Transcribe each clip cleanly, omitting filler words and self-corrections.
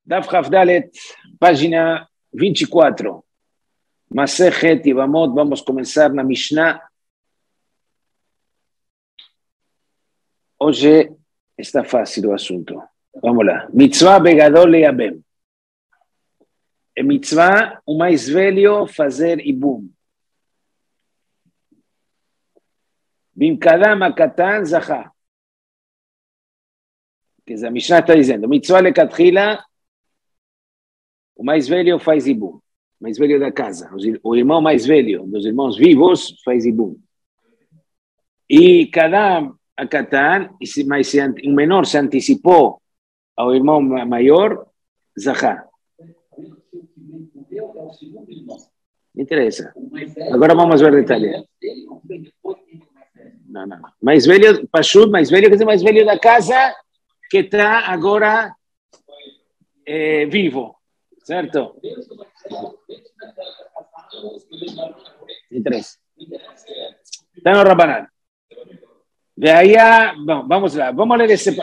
Daf Hafdalet, página 24. Masejet Yevamot, vamos a comenzar la Mishnah. Hoy está fácil el asunto. Vámonos. Mitzvah begadol leabem. En mitzvah, o mais velho fazer ibum. Bimkadam akatan zahá. Que a Mishnah está dizendo, mitzvah lekatchila, o mais velho faz ibum. O mais velho da casa. O irmão mais velho dos irmãos vivos faz ibum. E kadam akatan, mas um menor se antecipou ao irmão maior, zahá. Me interessa. Agora vamos ver detalhes. Não. Mais velho, Pashut, mais velho, quer dizer, mais velho da casa que está agora vivo. Certo? Me interessa. Está no Rabanan. De aí, vamos lá. Vamos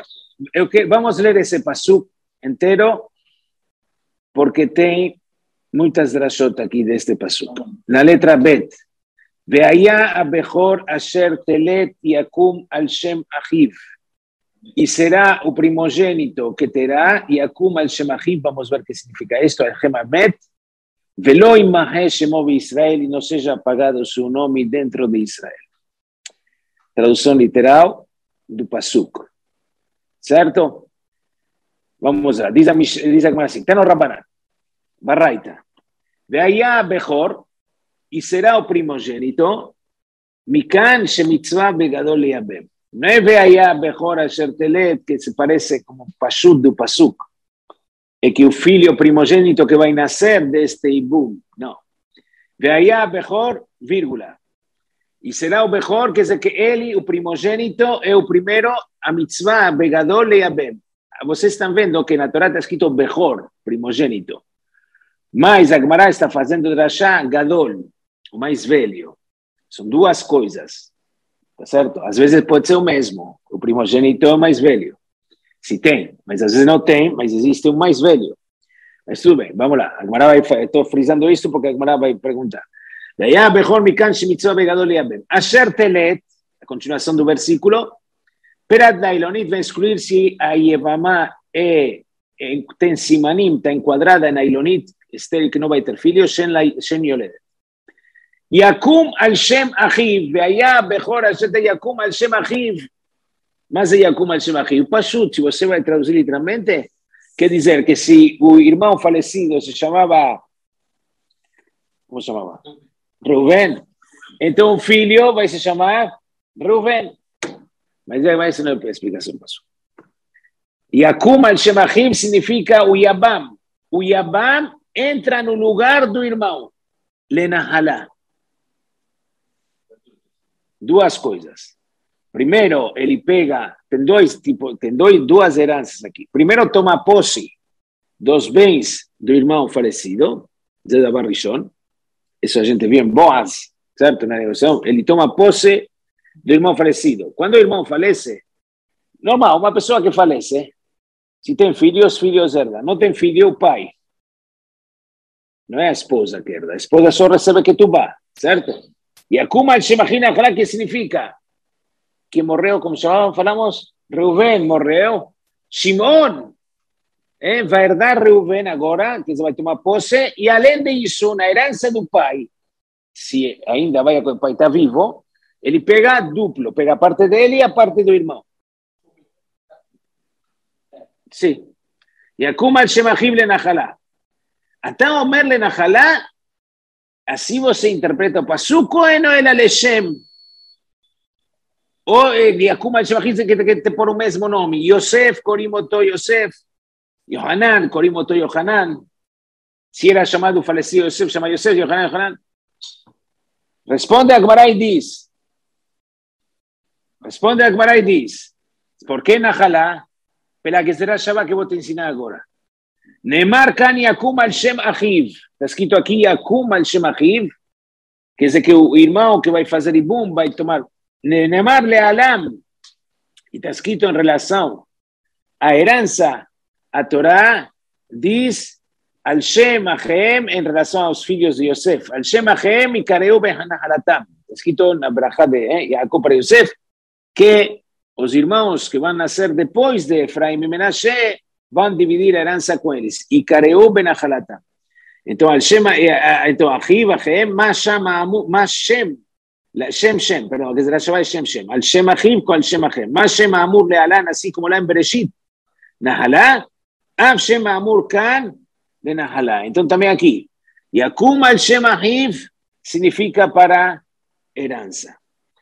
ler esse pasuk inteiro, porque tem muitas drashot aqui deste pasuk. Na letra Bet. Veaya abechor asher telet yakum al shem achiv. Y será o primogénito que terá yakum al shem achiv. Vamos ver qué significa esto. Al shem amet. Velo imahe shemo de Israel, y no seja apagado su nome dentro de Israel. Tradução literal do pasuk. Certo? Vamos lá. Diz a Gemara assim. Está no Rabanan. Baraita. Veaya bechor, y será o primogénito, mikan shemitzvah begadol leabem. No es veaya bechor asher telet, que se parece como pashut do pasuk, é que o filho primogênito que vai nascer deste ibum. Não. Veaya bechor, vírgula. E será o bechor, quer dizer que ele, o primogênito, é o primeiro, a mitzvah begadol leabem. Vocês estão vendo que na Torá está escrito bechor, primogênito. Mas a Gemara está fazendo drashá gadol, o mais velho. São duas coisas. Tá certo? Às vezes pode ser o mesmo. O primogênito é o mais velho. Se tem, mas às vezes não tem, mas existe um mais velho. Mas tudo bem, vamos lá. A Gemara vai, estou frisando isso porque a Gemara vai perguntar. Daí a bechor mikan shemitzvah begadol leabem. Asher telet, a continuação do versículo, perat nailonit vai excluir se a Yevamá tem simanim, está enquadrada na Ilonit, estéril que não vai ter filhos, Shen Yoledet. Yakum al Shem Achiv, veaya bechor asher Yakum al Shem Achiv. Mas é Yakum al Shem Achiv. Pashut, se você vai traduzir literalmente, quer dizer que se o irmão falecido se chamava, como se chamava? Reuven. Então o filho vai se chamar Reuven. Mas essa não é a explicação, Pashut. Yakum al Shem Achiv significa o Yabam. O Yabam entra no lugar do irmão. Lenahalá. Duas coisas. Primeiro, ele pega, tem duas heranças aqui. Primeiro, toma posse dos bens do irmão falecido, Zeda Barrishon. Isso a gente viu em Boaz, certo? Na negociação. Ele toma posse do irmão falecido. Quando o irmão falece, normal, uma pessoa que falece, se tem filhos, filhos herdam. Não tem filho, o pai. Não é a esposa que herda. A esposa só recebe que tu vá, certo? E a Kuma al Shemachin Achalá, que significa? Que morreu, como falamos, Reuven morreu. Shimon vai herdar Reuven agora, que vai tomar posse, e além disso, na herança do pai, se ainda o pai está vivo, ele pega duplo, pega a parte dele e a parte do irmão. Sim. E a Kuma al Shemachim Lenachalá. Então, Omer Lenachalá, assim você interpreta o pasuk, ou não é Leshem? Ou Yakum al Shemachim que tem por o mesmo nome. Yosef, Korimoto Yosef. Yohanan, Korimoto Yohanan. Se era chamado falecido Yosef, chama Yosef, Yohanan. Responde a Gemara e diz. Por que Nachalá? Pela que será Shabbat que vou te ensinar agora. Neemar kan Yakum al Shem Achiv. Está escrito aqui Yakum al Shem Achiv. Quer dizer que o irmão que vai fazer ibum vai tomar. Neemar lealam. E está escrito em relação à herança, a Torá diz al Shem Ahem em relação aos filhos de Yosef. Al Shem Ahem e Kareu Benahalatam. Escrito na bracha de Jacob para Yosef, que os irmãos que vão nascer depois de Efraim e Menashe vão dividir a herança com eles. E Kareu Benahalatam. Então, al Shem, então, Achiv Ahem, mas Shem, perdão, que será chamado Shem. Al Shem Achiv com al Shem Ahem. Mas Shem Amur Lealan, assim como lá em Bereshit. Nahalá, Av Shem Amur Kan, de Nahalá. Então, também aqui, Yakum al Shem Ahiv significa para herança.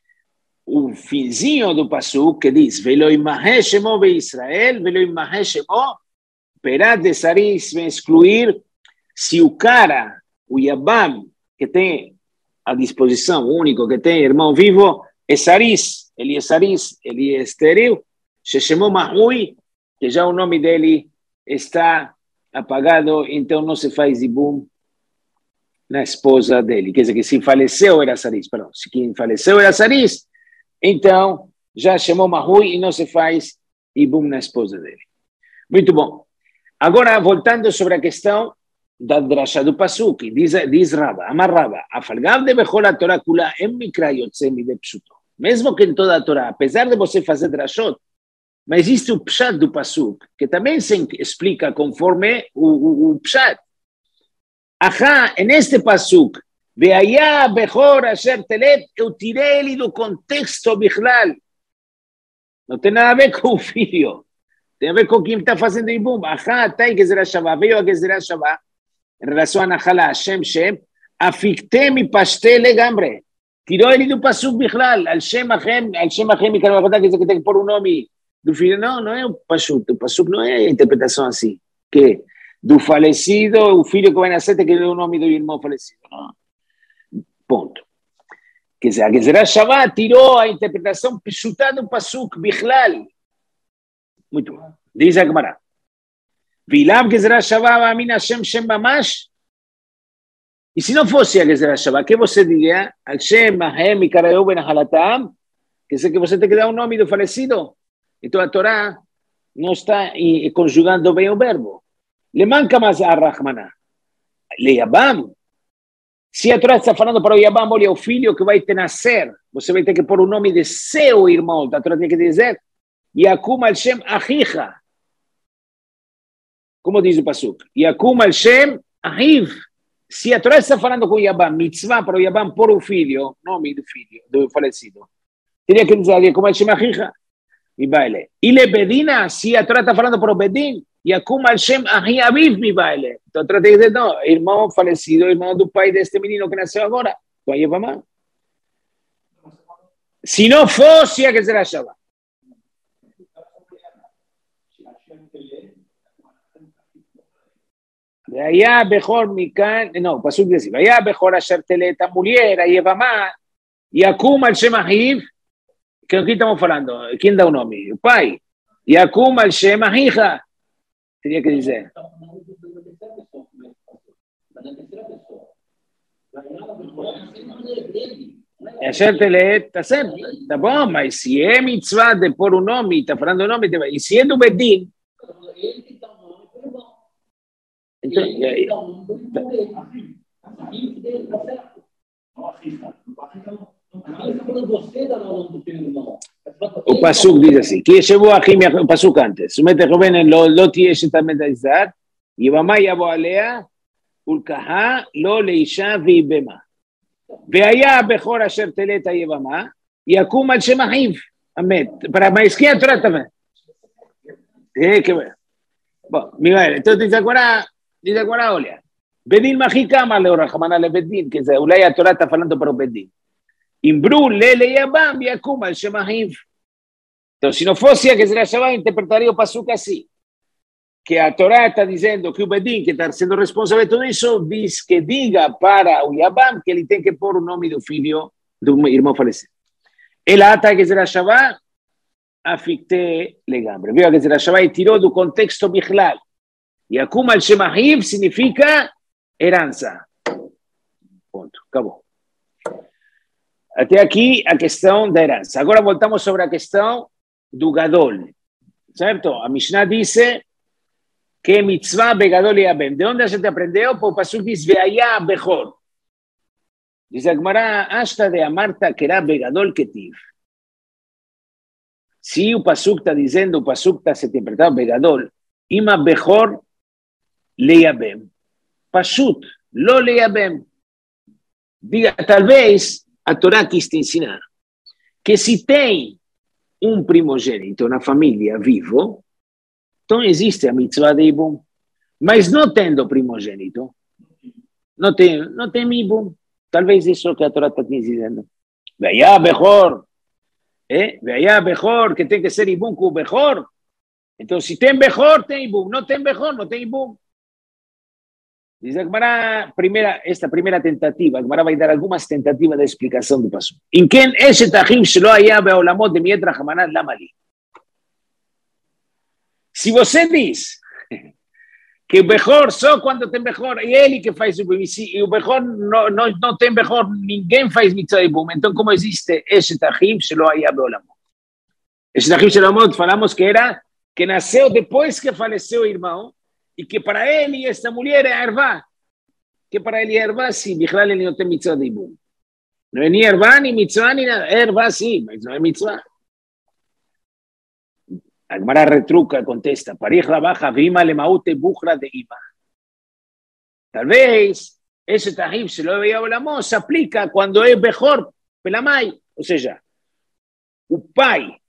O finzinho do Pasuk que diz, Velo imahé Shemo be Israel, Velo imahé Shemo, Perat de Saris, vem excluir se o cara, o Yabam, que tem a disposição, o único que tem irmão vivo, é Saris, ele é estéril, Sheshemo Mahui, que já o nome dele está apagado, então não se faz ibum na esposa dele. Quer dizer que se faleceu era Saris, perdão, se quem faleceu era Saris, então já chamou Mahui e não se faz ibum na esposa dele. Muito bom. Agora, voltando sobre a questão da drasha do Pasuk, diz Rava, Amar Rava, Afalgav de Bechol a Torah Kula em Mikra Yotzemi de Pshuto. Mesmo que em toda a Torá, apesar de você fazer drashot, mas existe o Pshat do Pasuk, que também se explica conforme o Pshat. Ajá, neste Pasuk, Veaya Bechor Asher Telet, eu tirei ele do contexto Bichlal. Não tem nada a ver com o filho. Tem a ver com quem está fazendo ibum. Ajá, está em Gezerah Shavá, veio a Gezerah Shavá, em relação a Nahalá, Shem, afictem e pastel legambre. Tirou ele do Pasuk Bichlal, al Shem Achem, e quero contar que tem que pôr o nome do filho. Não é o Pasuk não é a interpretação assim, que do falecido, o filho que vai nascer tem que ter o nome do irmão falecido. Não. Ponto. Quer dizer, a Gezerah Shavá tirou a interpretação pshuta do Pasuk Bichlal. Muito bom. Diz a Gemara. Vilav Gezerah Shavá Amina Shem Mamash. E se não fosse a Gezerah Shavá, que você diria? Al Shem Ahem e Kareu Benahalatam. Quer dizer que você tem que dar o nome do falecido. Então a Torá não está conjugando bem o verbo. Le manca mais a Rahmaná. Le Yabam. Se a Torá está falando para o Yabam, olha, o filho que vai te nascer, você vai ter que pôr o nome de seu irmão. A Torá tem que dizer, Yakum al Shem Achicha. Como diz o Pasuk? Yakum al Shem Ahiv. Se a Torá está falando com o Yabam, mitzvah para o Yabam pôr o filho, nome do filho, do falecido. Teria que dizer, Yakum al Shem Achicha. E baile. E le Bedina, se a Torá está falando para o Bedin, Yakum al Shem Ahi Aviv, mi baile. Então a Torá tem que dizer, não, irmão falecido, irmão do pai deste menino que nasceu agora. Com a Yevamá. Se não fosse a Gezerah Shavá. Vaya Bechor Mikan, no, Pasuk dice, Vaya Bechor Asher Telet, a mulher, a Yevamá, Yakum al Shem Ahiv. ¿Qué estamos falando? ¿Quién da un nombre? El pai. Yakum al Shem Ahija. Tenía que decir. Asher Telet, tá bom, mas se é mitzvah de pôr o nome, está falando o nome, e se é do Bedin, então, o Pasuk diz assim, que chegou aqui o Pasuk antes, sumete joven lo tiesh también dizar, Yevamá yavo alea, ulkaha lo leisha vibema. והיה הבכור אשר תלת היבמה, יקום על שם אחיו, אמת. Para mais que a Torá também. Bom, Miguel, então diz agora, olha, Bedin Mahikama le Rahmana le Bedin, quer dizer, a Torá está falando para o Bedin. Imbru le Yabam yakum al Shem Ahiv. Então, se não fosse a Gezerah Shavá, interpretaria o Pasuk assim. Que a Torá está dizendo que o Bedin, que está sendo responsável de tudo isso, diz que diga para o Yabam que ele tem que pôr o nome do filho do irmão falecido. Ela ata a Gezerah Shavá, aficte legambre. Viu a Gezerah Shavá e tirou do contexto Bichlal. Yakum al Shem Ahiv significa herança. Ponto. Acabou. Até aqui a questão da herança. Agora voltamos sobre a questão do Gadol. Certo? A Mishnah diz que mitzvah begadol yabem. ¿De dónde se te aprendió? Por pasuk dice, veaya bejor. Dice Agmará, hasta de Amarta que era begadol ketiv. Si o pasuk está diciendo, o pasuk está se te interpretado begadol, ima bejor leyabem. Pashut, lo leyabem. Diga, tal vez a Torá quis te ensinar que se tem um primogênito na família vivo, então existe a mitzvah de Ibum. Mas não tendo primogênito, não tem Ibum. Talvez isso que a Torá está dizendo. Veia Bechor, veia Bechor, que tem que ser Ibum com o Bechor. Então, se tem Bechor, tem Ibum. Não tem Bechor, não tem Ibum. Dice Agmará, esta primera tentativa, Agmará va a dar algunas tentativas de explicación do paso. ¿En quién ese tajim shelo haya beolamot de mietra jamanat lamali? Si você diz que o mejor só quando tem mejor, e ele que faz o bum, e o mejor não tem mejor, ninguém faz mitzvah de bum, então como existe esse tajim shelo haya beolamot? Esse tajim shelo beolamot, falamos que era, que nasceu depois que faleceu o irmão, y que para él y esta mujer es Ervá, que para él y Ervá sí, Bichlal él no tiene mitzvah de Ibum. No es ni Ervá, ni mitzvah, ni nada. Ervá sí, pero no es mitzvah. Agmará retruca, contesta, Parij la baja, Vima le maute buchra de Ima. Tal vez ese tajib se lo veía hablamos, se aplica cuando es mejor, pelamay, o sea, o pai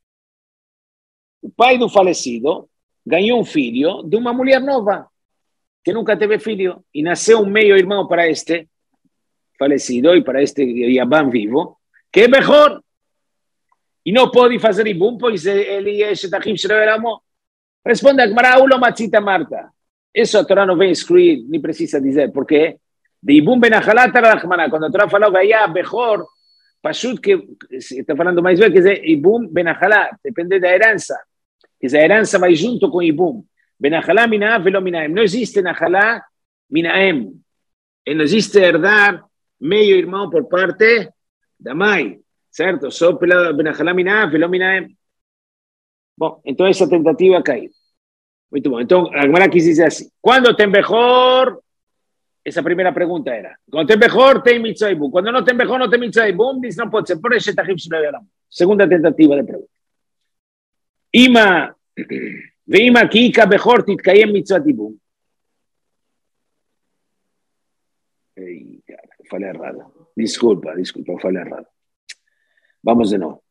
do falecido, ganhou um filho de uma mulher nova, que nunca teve filho, e nasceu um meio irmão para este falecido e para este Yabam vivo, que é melhor. E não pode fazer Ibum, pois ele é Shetachim Shreveramo. Responde a Gmará, Ulo Matzita Marta. Isso a Torá não vem excluir, nem precisa dizer, porque de Ibum Benachalat Arachmaná, quando a Torá falou Gaiá, Bechor, Pashut, que está falando mais bem, quer dizer, Ibum Benachalat, depende da herança. Que a herança vai junto com Ibum. Benachalá minav velo minaem. Não existe Nachalá minaem. Não existe herdar meio irmão por parte da mãe. Certo? Só pela Benachalá minav velo minaem. Bom, então essa tentativa caiu. Muito bom. Então, a Gemara quis dizer assim. Quando tem mejor, essa primeira pergunta era. Quando tem mejor, tem mitzvah Ibum. Quando não tem mejor, não tem mitzvah Ibum. Diz, não pode ser. Por isso, segunda tentativa de pergunta. Ima, veima kika bechor titkayem mitzvah Ibum. Falei errado. Desculpa, falei errado. Vamos de novo.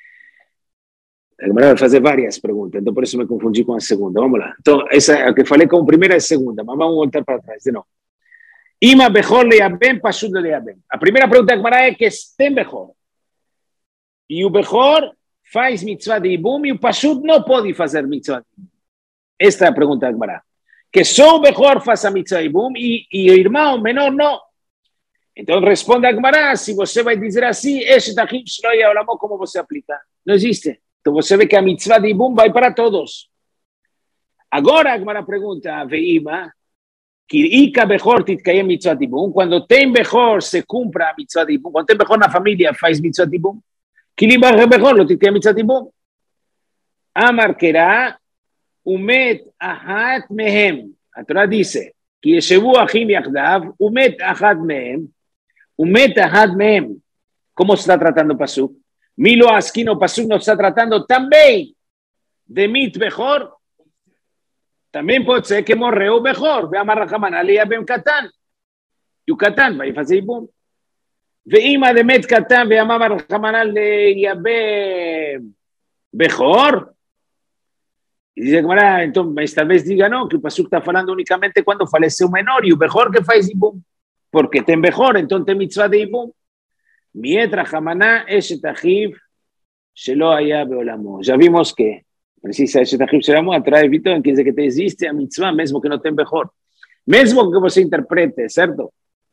Vai fazer várias perguntas, então por isso me confundi com a segunda. Vamos lá. Então, essa que falei como primeira é a segunda, mas vamos voltar para trás de novo. Ima bechor leabem, pashut leabem. A primeira pergunta é que tem bechor. E o bechor faz mitzvah de Ibum e o Pashut não pode fazer mitzvah de Ibum. Esta é a pergunta da Gemara. Que só o mejor faça mitzvah de Ibum e o irmão menor não. Então responde a Gemara, se você vai dizer assim, esse tajim shlo yaolamo, como você aplica? Não existe. Então você vê que a mitzvah de Ibum vai para todos. Agora a Gemara pergunta, veima, Kirika bechor titkayem mitzvah de Ibum, quando tem bechor se cumpra a mitzvah de Ibum, quando tem bechor na família faz mitzvah de Ibum. Kilimba bechor lo titkayem mitzvah de Ibum. Amar kera umet ahat mehem. A Torá dice, כי ישבו אחים יחדיו, ומת אחד מהם, ומת אחד מהם. ¿Cómo se está tratando Pasuk? Milo Asquino Pasuk nos está tratando también de mit mejor. También puede ser que morreu mejor. Ve a Marrajaman, alía ben Catán. Y Catán va a hacer boom. Ve ima de met Catán, ve a Marrajaman, alía ben mejor. Y dice que entonces tal vez diga no, que el Pasuk está hablando únicamente cuando falece un menor y un mejor que faz Ibum. Porque ten mejor, entonces mitzvah de Ibum. Mietra Hamaná, ese tajiv, shelo haya beolamo. Ya vimos que precisa ese tajiv shelo atrae Vito en que dice que te existe a mitzvah, mesmo que no ten mejor. Mesmo que você interprete, ¿cierto?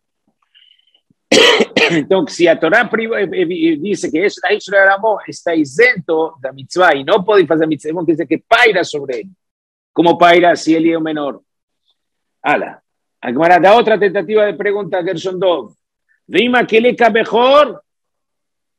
Entonces, si a Torá dice que ese tajiv shelo beolamo está isento da mitzvah y no puede hacer mitzvah, dice que paira sobre él. ¿Cómo paira si él es un menor? Ala. Agmará da otra tentativa de pregunta a Gershon Dov. Vima que le cabe mejor,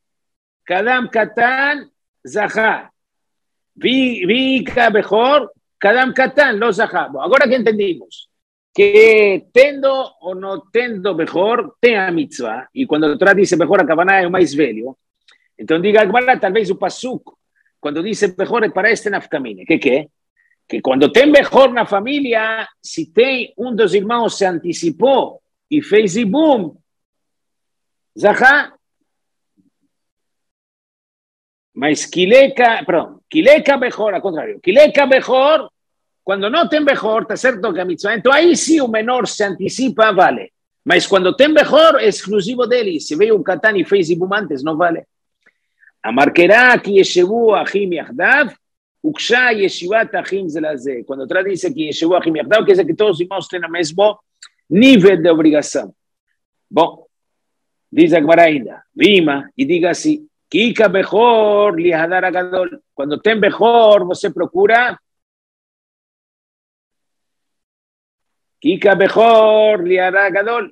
Kadam Katan Zahá. Vi cabe mejor, Kadam Katan, lo Zahá. Agora que entendimos que tendo o no tendo mejor, tem a mitzvah, y cuando el Torah dice mejor, a Kavaná es más velho. Entonces diga, tal vez o pasuk, cuando dice mejor es para este nafkamine. ¿Qué? Que cuando tem mejor na familia, si tem dos irmãos se anticipó y fez y boom, Zahá. Mas Kileka mejor, al contrario. Kileka mejor, cuando no ten mejor, está cierto que a mitzvah. Entonces ahí sí un menor se anticipa, vale. Mas cuando ten mejor, exclusivo de él. Si ve un Catán y fez y boom antes, no vale. Amarquerá que yeshevu achim yachdav, uksha yeshivat achim zelazé. Cuando otra dice que yeshevu achim yachdav, que es que todos los irmãos tienen el mismo nivel de obligación. Bom, dice Agmará ainda, Vima, y diga así, Kika mejor lihadar agadol. Cuando ten mejor, você procura. Kika mejor lihadar agadol.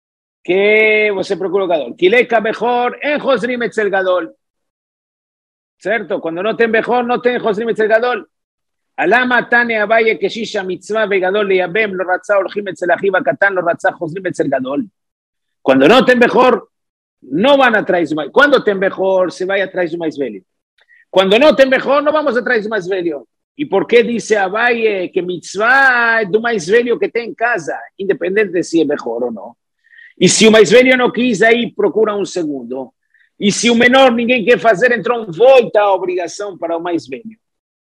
Que você procura gadol. Kileka mejor en Josrim etzel gadol. ¿Cierto? Cuando no ten mejor, no ten Josrim etzel gadol. Alama tane abaye que shisha mitzvah vegadol leyabem lo ratzah olchim etzel achiva katan lo ratzah Josrim etzel gadol. Cuando no ten mejor, no van a traer su maíz. Cuando ten mejor, se vaya a traer su maíz velho. Cuando no ten mejor, no vamos a traer su maíz velho. ¿Y por qué dice Abaye que mitzvah es do maíz velho que tem en casa, independiente si es mejor o no? Y si o maíz velho no quis, aí procura un segundo. Y si o menor ninguém quer fazer, entrou volta a obrigação para o maíz velho.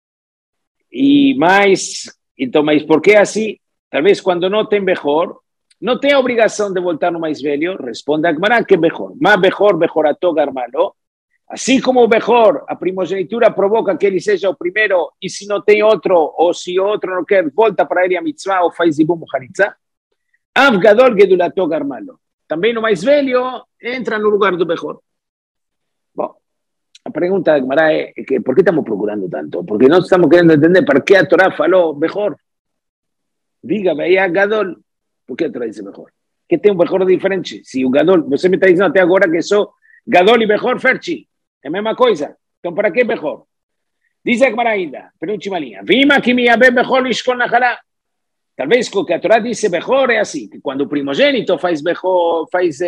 Y mais, então, mas por qué así? Tal vez cuando no ten mejor, no tem obrigação de voltar no mais velho, responde a Agmará que mejor. Más mejor, mejorató garmalo. Así como mejor, a primogenitura provoca que ele seja o primeiro, e se não tem outro, ou se outro não quer, volta para ele a mitzvah ou faz ibum haritza. Av gadol gedulató garmalo. Também no mais velho, entra no lugar do mejor. Bom, a pergunta da Agmará é que por que estamos procurando tanto? Porque não estamos querendo entender para que a Torá falou mejor. Dígame aí a gadol. ¿Por qué te dice mejor? ¿Qué tem un mejor diferente? Si un gadol, você me está diciendo até agora que sou gadol e mejor, Ferchi. É a mesma coisa. Então, para que mejor? Diz a Gemara ainda, penúltima linha. Vima que me yabe mejor lishkol nachalá. Talvez o que a Torá diz mejor é assim, que quando o primogênito faz mejor, faz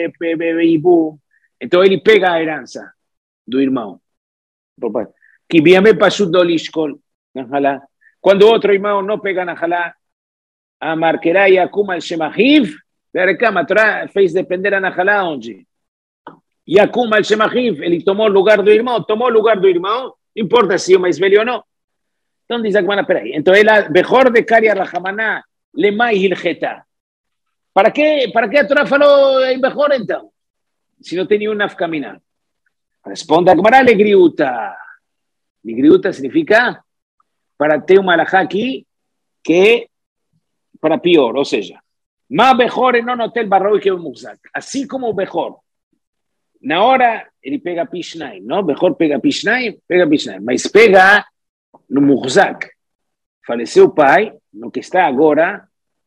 ibu, então ele pega a herança do irmão. Que viame pashut do lishkol nachalá. Quando outro irmão não pega nachalá, a marquerá e Yakuma el Shemahiv, a Torá fez depender a Nahalá onde? Yakuma el Shemahiv, ele tomou o lugar do irmão, não importa se é mais velho ou não. Então diz a Gemara, peraí, então ela, mejor de Karia Rahamaná, lemai hilcheta. Para que a Torá falou em mejor então? Se não tem nenhum nafkamina. Responde a Gemara, legriuta. Legriuta significa para ter uma alajá aqui que para pior, ou seja, más mejor en un hotel barroy que un muzak. Así como mejor. Na hora, ele pega pishnai, ¿no? Mejor pega pishnai, mas pega no muzak. Faleceu o pai, no que está agora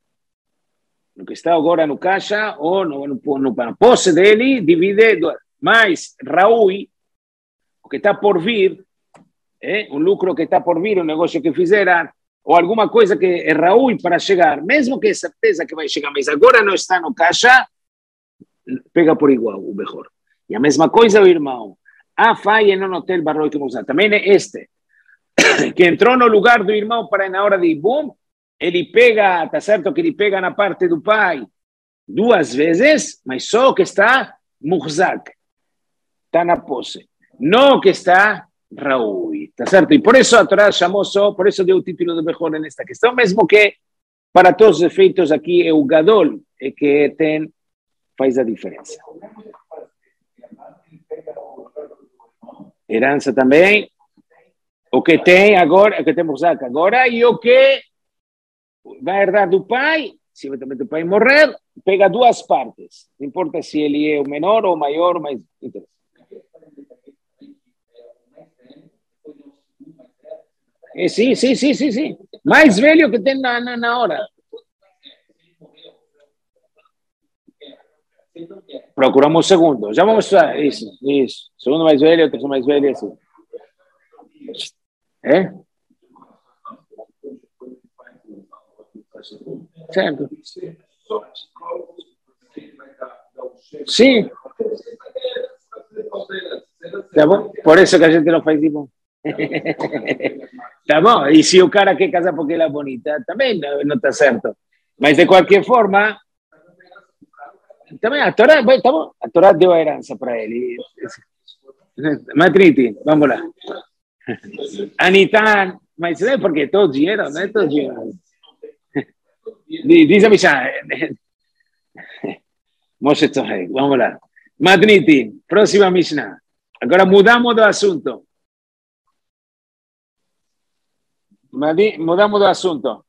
no caixa, ou na posse dele, divide, mas Raúl, o que está por vir, um lucro que está por vir, um negócio que fizeram, ou alguma coisa que é Raúl para chegar, mesmo que é certeza que vai chegar, mas agora não está no caixa, pega por igual o mejor. E a mesma coisa o irmão. A falha no hotel barroy que vamos usar. Também é este, que entrou no lugar do irmão para na hora de ibum, ele pega, está certo que ele pega na parte do pai 2 vezes, mas só que está muhzak, está na posse. Não que está Raúl, ¿está cierto? Y por eso a Torá chamou só, por eso deu o título de mejor en esta questão, mesmo que para todos os efeitos aqui é o gadol que faz a diferença. Herança também, o que tem agora, o que temos agora e o que vai herdar do pai, se eventualmente o pai morrer, pega 2 partes, não importa se ele é o menor ou o maior, mas interessa. Sí. Mais velho que tem na hora. Procuramos segundo. Já vamos a isso. Segundo mais velho, terceiro mais velho, assim. Certo. Sim. Tá bom? Por isso que a gente não faz tipo. Tá bom? E se o cara quer casar porque ela é bonita, também não está certo. Mas de qualquer forma, também a Torá, tá bom? A Torá deu a herança para ele. Matriti, vamos lá. Anitan, mas é porque todos vieram, não é todos vieram. Diz a Mishnah. Moshe Tzahek, vamos lá. Matriti, próxima Mishnah. Agora mudamos do assunto. Mudamos do assunto.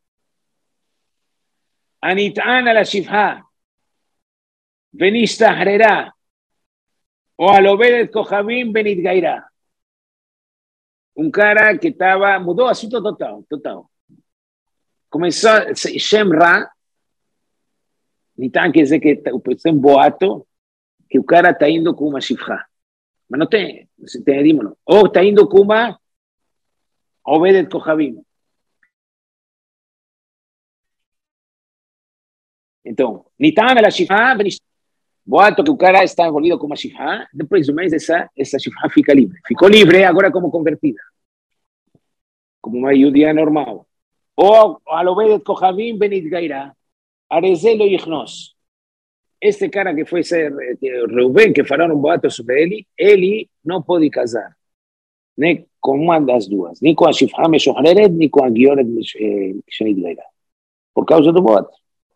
Anitan a la shifha. Venistahreira. O al Obedet Kohabim Benitgaira. Un cara que estaba, mudó asunto total. Comenzó Shem Ra, Nitan quer dizer que tem um boato que o cara está indo com uma shifra. Mas não tem, não. Ou está indo com uma Obedet Kohabim. Então, Nitan la shifra, boato que o cara está envolvido com uma shifra, depois de um mês essa shifra fica livre. Ficou livre agora como convertida. Como uma judia normal. Ou al Obedet Kohabim Benitgaira, Arezelo Ichnos. Este cara que foi ser Reuben, que falaram um boato sobre ele não pode casar. Nem com uma das duas. Nem com a shifra Meshohareret, nem com a Gioret Benitgaira. Por causa do boato.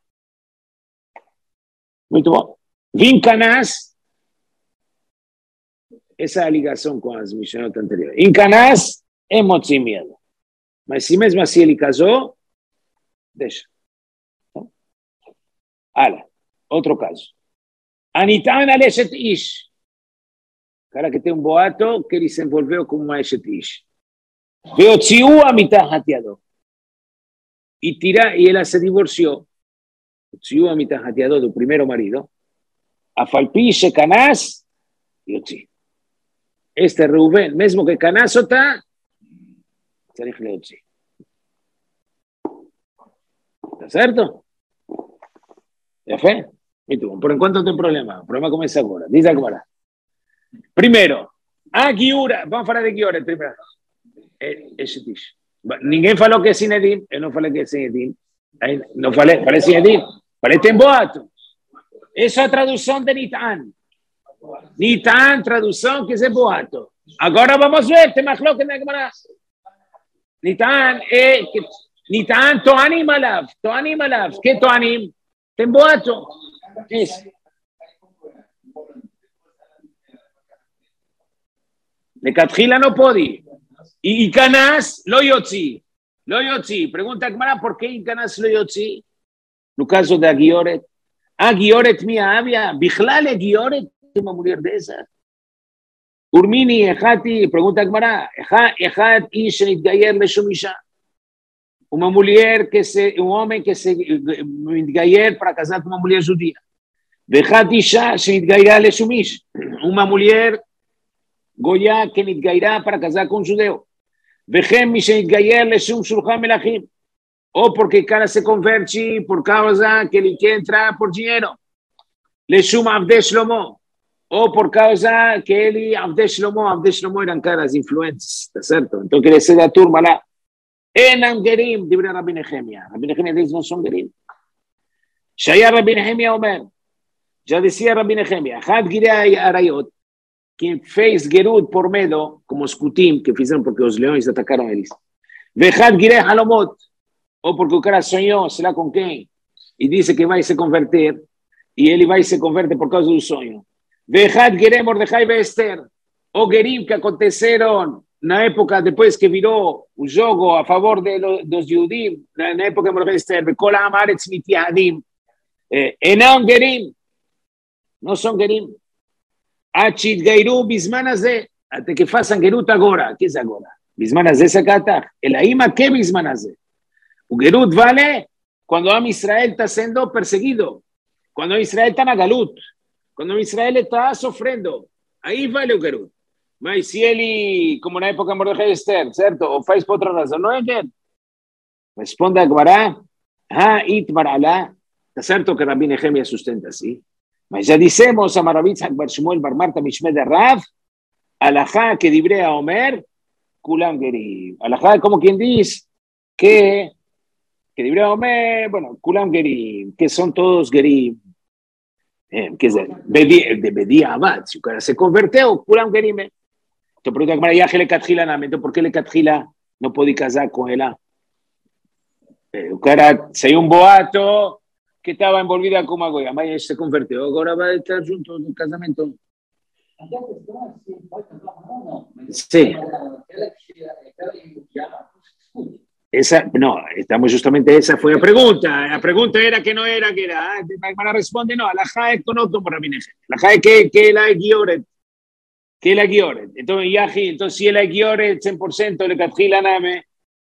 Muito bom. Vincanás, essa é a ligação com as missões anteriores. Vincanás é motzimiedo. Mas se mesmo assim ele casou, deixa. Olha, outro caso. Anitan Aleshet Ish. Cara que tem um boato que ele se envolveu com uma Eshet Ish. Veotziu Amitahat Yado. E ela se divorciou. Veotziu Amitahat Yado do primeiro marido. Afalpi Shekanás, Yotzi. Este Reuben, mesmo que Canás está, צריך להוציא. ¿Está certo? ¿Ya? Muito bom. Por enquanto não tem problema. O problema começa agora. Diz agora. Primeiro, a Giura. Vamos falar de Giura primeiro. Ninguém falou que é Sinedim. Eu não falei que é Sinedim. Não falei Sinedim. Falei tem boato. Essa é a tradução de Nitan. Nitan, tradução que é boato. Agora vamos ver. Tem mais louco que na Gemara. Nitan toanim alav. Que toanim? Tem boato. Nekatchila no pode. Y Canás lo yotzi. Pregunta a Gemara, ¿por qué Canás lo yotzi? No caso de Agioret. Agioret minha avia. Bichlale Agioret. Uma mulher dessa. Urmini, Ejati, pregunta a Gemara. Ejat ish nitgayer leshum isha. Uma mulher um homem que se nitgayer para casar com uma mulher judia. Vejat isha nitgayer leshum ish. Uma mulher goya que nitgairá para casar com um judeu. Vechem ish nitgayer leshum shulchan melachim. Ou porque o cara se converte por causa que ele quer entrar por dinheiro. Leshum avdei Shlomo. Ou por causa que ele, Avdei Shlomo eram caras influentes, tá certo? Então quer ser da turma lá. Enam gerim, diz Rabbi Nehemia. Rabbi Nehemia diz, não são gerim. Shaya Rabbi Nehemia Omer. Já dizia Rabbi Nehemia, Had Girei Arayot, quem fez gerut por medo, como os Kutim, que fizeram porque os leões atacaram eles. Vehad Girei Halomot, ou porque o cara sonhou, sei lá com quem, e disse que vai se converter, e ele vai se converter por causa do sonho. Vejad Gerem Mordecai e Esther, ou Gerim que aconteceram na época depois que virou o jogo a favor dos Yudim, na época de Mordecai e Esther, Bekol Haaretz Mityahadim, Enam Gerim, não são Gerim. Achid Geiru Bisman Hazeh, até que façam Gerut agora. Que é agora? Bisman Hazeh Sakatach. Elaima que Bisman Hazeh? O Gerut vale quando o Israel está sendo perseguido, quando o Israel está na Galut. Quando Israel está sofrendo, aí vale o Gerut. Mas se ele, como na época de Mordecai e Esther, certo? Ou faz por outra razão, não é Gerut. Responda a Gemara, Itmar Alá, está cierto que Rabbi Nehemia sustenta así. Mas ya decimos a Maravitz Akbar Shmuel Bar Marta Mishmed de Rav, alajá que dibre a Omer, Kulam Gerim. Alajá como quien dice que dibre a Omer, bueno, Kulam Gerim, que son todos Gerim. Que es de Bedi Abad, si se convirtió, Kulam Gerim. Te pregunta que María le Katjila Name, ¿por qué le Katjila no podía casar con él? O cara saiu un boato que estaba envolvida con uma goia, mas se converteu, agora vai estar junto no casamento. Sí. Esa, no, estamos justamente, esa fue la pregunta. La pregunta era que no era, que era. Para responde, no, la JAE conozco por Rabbi Nehemia. La JAE que la Gioret. Que la Gioret. Entonces, Yaji, entonces si la Gioret 100% le Katjila Name.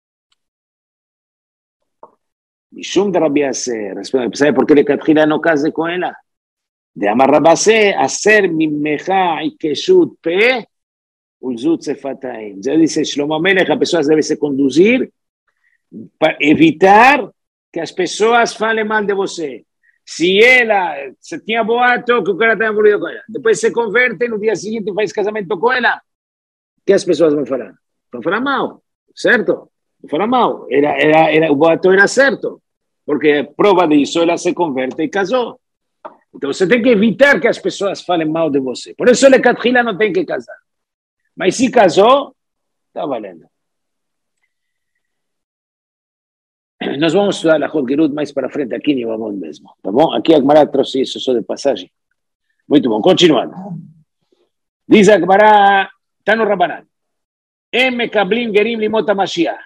Mishum de Rabbi Ase, ¿sabe por qué le Katjila no case con ella? De Amar Rabbi Ase, hacer mi meja y keshut pe, ulzut sefataim. Ya dice Shlomo Amelech, las personas deben se conducir para evitar que las personas falen mal de você. Si ella se tenía boato, que o cara está envolvido con ella, después se convierte, no día siguiente faz casamento con ella, ¿qué las personas van a falar? Van a falar mal, ¿cierto? Fuera mal, o boato era cierto, porque prueba de eso, ella se convierte y casó. Entonces, tem que evitar que as pessoas falem mal de você. Por eso, le Katjila no tem que casar. Mas se casou, está valendo. Nós vamos estudar la Hot Gerut mais para frente aqui, nem vamos mesmo. Tá bom? Aqui a Gemara trouxe isso só de passagem. Muito bom, continuando. Diz a Gemara, está no Rabanan. Em Kablim Gerim Limot HaMashiach.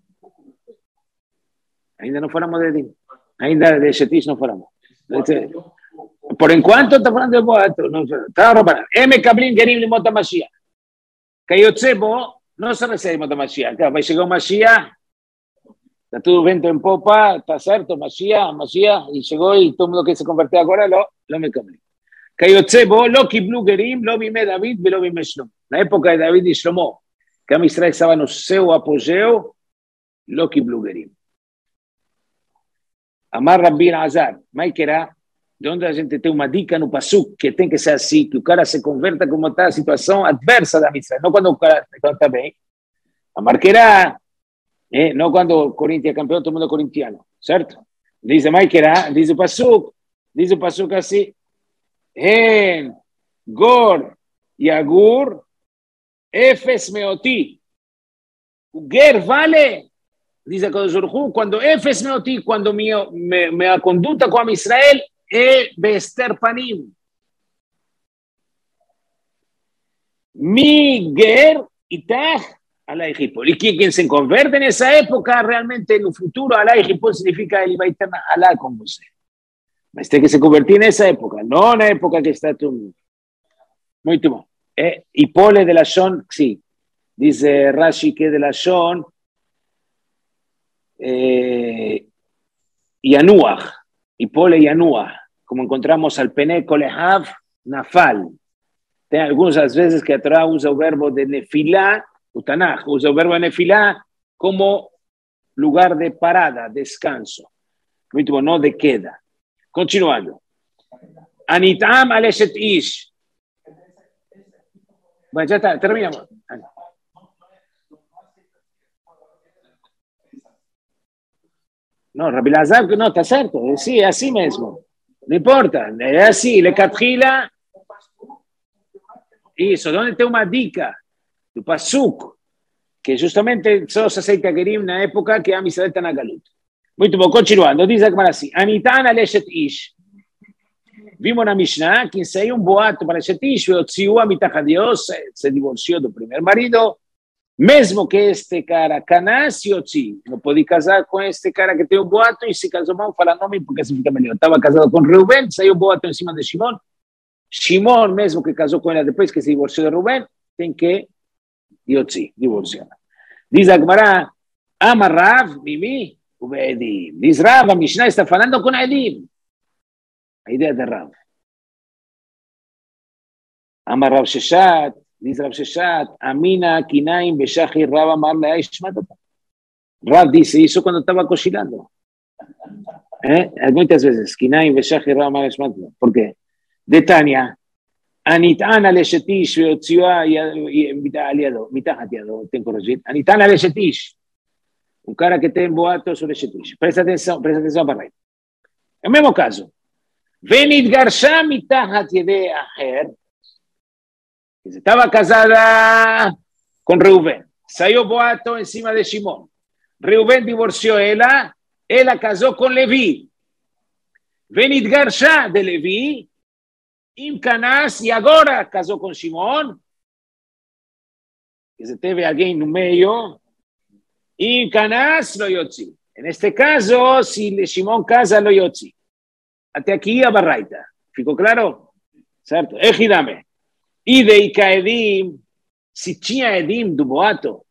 Ainda não falamos de Edim. Ainda de Shetish não falamos. Por enquanto está falando de boato. Está Rabanan. Em Kablim Gerim Limot HaMashiach. Kayotzebo, não se recebe Limot HaMashiach. Vai chegar o Mashiach. Está todo vento en popa, está certo, Mashiach, y llegó y todo el mundo que se convirtió ahora lo me cambió. Kayotzebo, lo kiblu gerim, lo vime David, lo vime Shlomo. En la época de David y Shlomo, que Am Israel estaba en seu apogeo, lo kiblu gerim. Amar Rabbi Azar, Maikera, de onde a gente tem uma dica no Pasuk, que tem que ser assim, que o cara se converta como está a situação adversa da Am Israel, não quando o cara está bem. Amar Kera, no cuando Corinthians es campeón, todo el mundo es corintiano, ¿cierto? Dice Maikera, dice Pasuk así, En, Gor, Yagur, Efes Meoti, Ger vale, dice Kadosh Baruj Hu, cuando Efes Meoti, cuando me conduta con Israel, Bester Panim. Mi Ger Itach, Alá Ejipol. Y quien se convierte en esa época, realmente en el futuro, Alá Ejipol significa el Iba Eterna, Alá con usted. Mas tem que se convertir en esa época, no en la época que está tú. Muy bien. Hipole de la Shon, sí. Dice Rashi que de la Shon, Yanuach, Hipole Yanuach, como encontramos al Pene Kolehav, Nafal. Hay algunas veces que atrás usa el verbo de Nefilá, Utanaj, usa el verbo de Nefilá como lugar de parada, descanso. Muy bien, no de queda. Continuando. Anitam Aleshet Ish. Bueno, ya está, terminamos. No, Rabbi Lazar, no, está cierto. Sí, es así mismo. No importa, es así. Le Katjila. Eso, ¿dónde está una dica? Tu Pasuk, que justamente solo se aceita a Gerim en la época que Am Israel está en la Galut. Muy bien, continuando, dice así, Anitan Aleshet Ish. Vimos una Mishnah, quien se dio un boato para Aleshet Ish, a mitad de Dios, se divorció del primer marido, mesmo que este cara canasi o sí, no podía casar con este cara que tiene un boato y se casó mal, fala nome porque significa mejor. Estaba casado con Reuben, se dio un boato encima de Shimon. Shimon, mesmo que casó con ella después que se divorció de Rubén, tiene que divorciar. Dice Agmará, ama Rav, Mimi, Ubedim. Dice Rav, Mishnah está hablando con Edim. La idea de Rav. Ama Rav Sheshat, dice Rav Sheshat, Amina, Kinaim, Beshachi, Rav, Amar, Leaish, Matata. Rav dice eso cuando estaba cocinando. Muitas vezes. Kinaim veshachir ramar eshmatlo. ¿Por qué? De Tania. Anitana leshetish veotzioa aliado. Mitahat yado. Ten corregir. Anitana leshetish. Un cara que tem boato sobre leshetish. Presta atenção para aí. É o mesmo caso. Venit garsha mitahat yede aher. Estava casada con Reuben. Saiu boato en cima de Shimon. Reuben divorció ella casó con Leví. Venit garsha de Leví. Im Canas, y ahora casó con Shimon. Que se teve alguien no medio. Im Canas lo yotzi. En este caso, si Shimon casa, lo yotzi. Hasta aquí a Barraita. ¿Ficou claro? Certo? Ejidame. E de Edim, se tinha Edim do boato,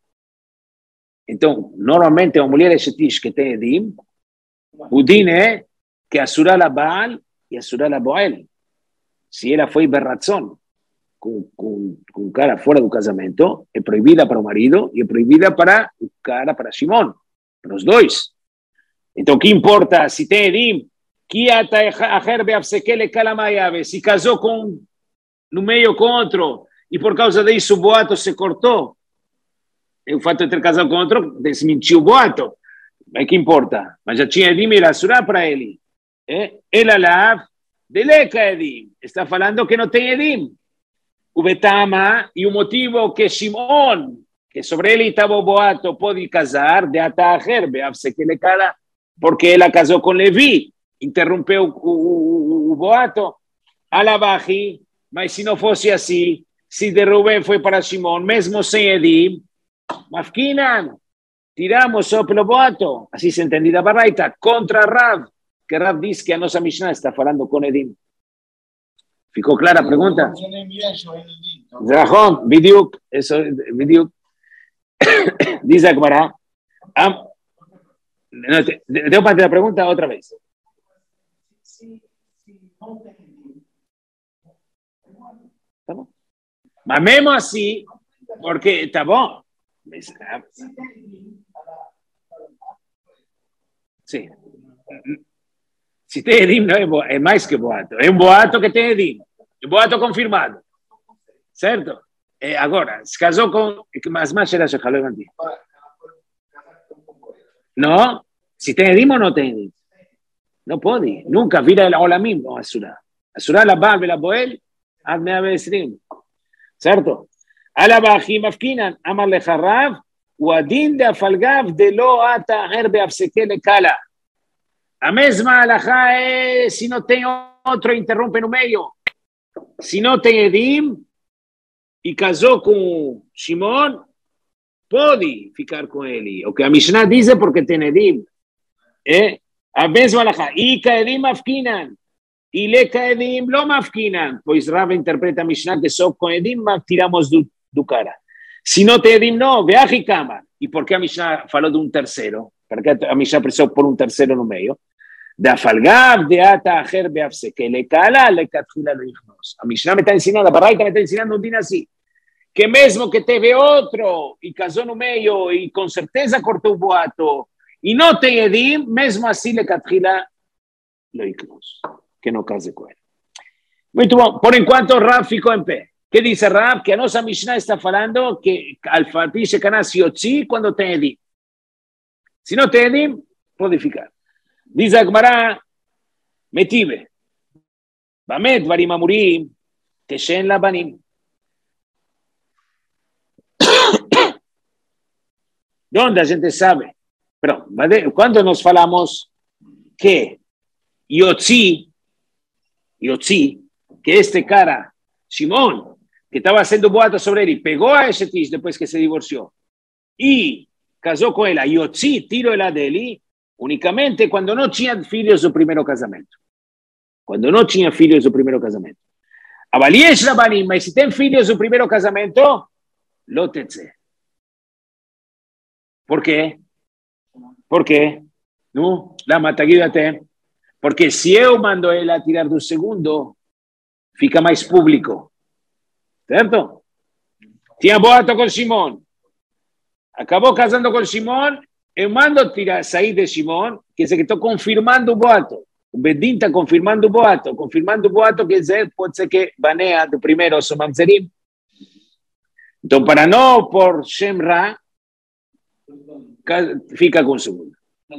então, normalmente, uma mulher que tem Edim, o din é que assurar a Baal e assurar a Boel. Se ela foi berratzon com um cara fora do casamento, é proibida para o marido e é proibida para o cara, para Shimon, para os dois. Então, o que importa se tem Edim? Que aher beafsekele kalamayave, se casou com no meio com outro, e por causa disso o boato se cortou. E o fato de ter casado com outro desmentiu o boato. Mas que importa? Mas já tinha Edim e Assurá para ele. Ele alav, deleca Edim. Está falando que não tem Edim. O Betama, e o motivo que Shimon, que sobre ele estava o boato, pode casar, de Ataher, beavse que le cara, porque ela casou com Levi, interrompeu o boato, alabaji. Mas se não fosse assim, se de Rubén foi para Shimon, mesmo sem Edim, mafkinan, tiramos só pelo boato. Assim se entende da Baraita, contra Rav, que Rav diz que a nossa Mishnah está falando com Edim. Ficou clara a pergunta? Zahon, Bidiuk, isso, Bidiuk. Diz a Gemara. Deu para ter a pergunta outra vez. Tá bom. Mas mesmo assim, porque tá bom. Sim. Se tem Edim, não é mais que boato. É um boato que tem Edim. É um boato confirmado. Certo? Agora, se casou com... Mas mais era Shechaloi. Não? Se tem Edim ou não tem Edim? Não pode. Nunca vira o Olamim, não Asura. Asura la Baal la Boel, עד 120. certo? על הבאחים מפקינן, אמר לך רב, הוא הדין דאפלגב דלא עתה אחר בהפסקי לקלה. A mesma alahá é se não tem outro, interrompe no meio. Se não tem Edim e casou com Shimon, pode ficar com ele. O que a Mishnah diz é porque tem Edim. É a mesma alahá. Ika Edim mafkinan. E leka Edim lo mafkinan. Pois Rav interpreta a Mishnah que só com Edim tiramos do cara. Se não tem Edim, não. Veaji kama. E por que a Mishnah falou de terceiro? Porque a Mishnah precisou por terceiro no meio. Da falgav de ata aher beafseke le kala le katchila lo ichnos. A Mishnah me está ensinando, a Baraita me está ensinando um din assim, que mesmo que teve outro e casou no meio e com certeza cortou o boato e não tem Edim, mesmo assim le katchila lo ichnos, que não case com ele. Muito bom, por enquanto Rav ficou em pé. Que diz Rav? Que a nossa Mishnah está falando que al-Falpi Shekana Siotzi quando tem Edim. Se não tem Edim, pode ficar. Diz a Gemara, Metive, Bamet Varim Amurim, Teshen Labanim. Onde a gente sabe? Pero, quando nós falamos que Yotzi, que este cara, Shimon, que estava sendo boato sobre ele, pegou a Eshetis depois que se divorciou e casou com ela, Yotzi, tirou ela dele, unicamente quando não tinha filhos do primeiro casamento. Quando não tinha filhos do primeiro casamento. Avaliesh Rabanim, mas se tem filhos do primeiro casamento, lotetze. Por quê? Por quê? Não? Lama taguidate. Porque se eu mando ela tirar do segundo, fica mais público. Certo? Tinha boato com Shimon. Acabou casando com Shimon eu mando tirar, sair de Shimon, quer dizer que estou confirmando o boato. O Bedin está confirmando o boato. Confirmando o boato quer dizer, pode ser que Banea do primeiro são mamzerim. Então, para não por Shem Ra, fica com o segundo.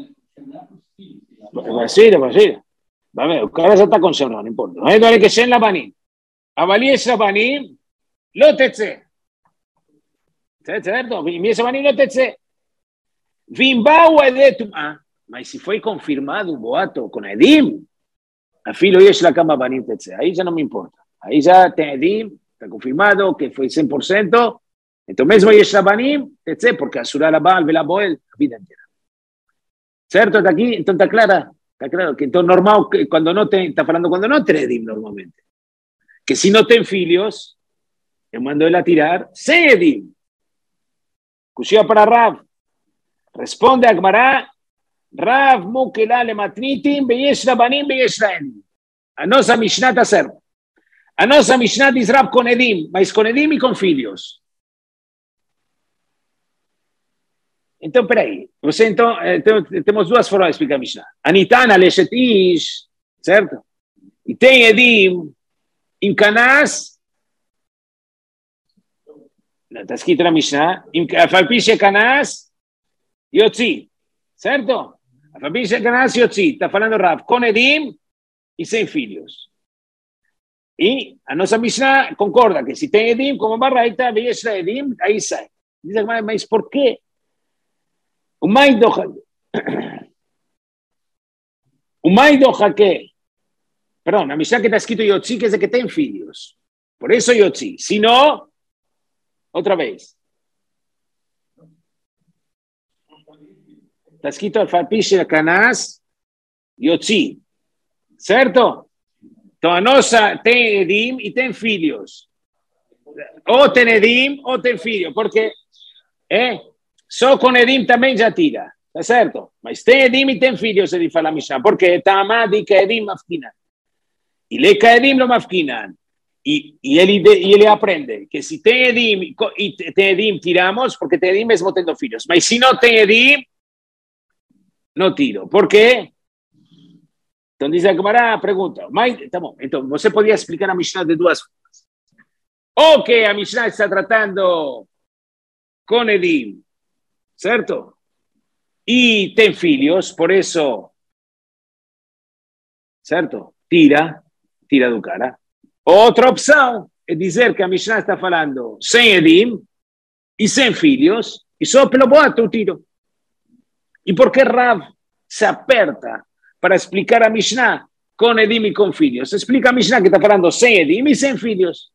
Vacila. Va bene, o cara já está com Shem Ra, não importa. Não é que Shem Labanim. Avali es Labanim, lo tetse. Certo? Mi es Labanim, lo tetse. Vimbau edetum. Ah, mas se foi confirmado o boato com Edim, a filho yesh la cama Banim tetse. Aí já não me importa. Aí já tem Edim, está confirmado que foi 100%. Então mesmo yesh la Banim tetse, porque Asura la Baal, Vela Boel, a vida inteira. Certo? Está aqui? Então está clara. Está claro que então normal, quando não tem, está falando quando não tem Edim normalmente. Que se não tem filhos, eu mando ele a tirar sem Edim. Cushia para Rav. Responde a Gemara, Rav Mukela le matnitim, beyesh rabanim, beyesh raedim. A nossa Mishnah está certa. A nossa Mishnah diz Rav com Edim, mas com Edim e com filhos. Então, peraí. Você, então, temos duas formas de explicar a Mishnah. Anitana leshet ish, certo? E tem Edim em Canás. Está escrito na Mishnah. Falpiche Canás. Yotzi, certo? A família Ganassi Yotzi, está falando Rav, com Edim e sem filhos. E a nossa Mishnah concorda que se tem Edim, como Barraita, veja Edim, aí sai. Diz, mas por quê? O mais do Jaque, perdão, na Mishnah que está escrito Yotzi, quer dizer que tem filhos. Por isso Yotzi. Se não, outra vez. Está escrito Alfapiche Canás Yotzi, certo? Então a nossa tem Edim e tem filhos. Ou tem Edim ou tem filho, porque só com Edim também já tira, tá certo? Mas tem Edim e tem filhos, ele fala a Mishnah, porque Tamadi que Edim mafkinan. E le que Edim lo mafkinan. E ele aprende que se tem Edim e tem Edim, tiramos, porque tem Edim mesmo tendo filhos. Mas se não tem Edim, não tiro. Por quê? Então diz a Gemara, pergunta. Mas, tá bom, então você podia explicar a Mishnah de duas formas. Ou que a Mishnah está tratando com Edim, certo? E tem filhos, por isso, certo? Tira do cara. Outra opção é dizer que a Mishnah está falando sem Edim e sem filhos, e só pelo boato tiro. E por que Rav se aperta para explicar a Mishnah com Edim e com filhos? Explica a Mishnah que está falando sem Edim e sem filhos.